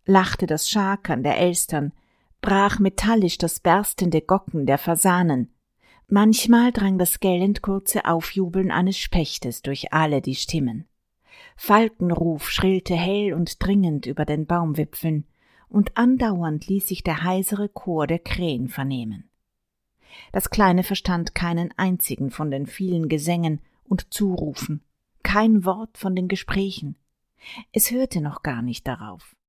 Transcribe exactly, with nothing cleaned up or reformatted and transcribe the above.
lachte das Schakern der Elstern, brach metallisch das berstende Gocken der Fasanen. Manchmal drang das gellend kurze Aufjubeln eines Spechtes durch alle die Stimmen. Falkenruf schrillte hell und dringend über den Baumwipfeln, und andauernd ließ sich der heisere Chor der Krähen vernehmen. Das Kleine verstand keinen einzigen von den vielen Gesängen und Zurufen, kein Wort von den Gesprächen. Es hörte noch gar nicht darauf.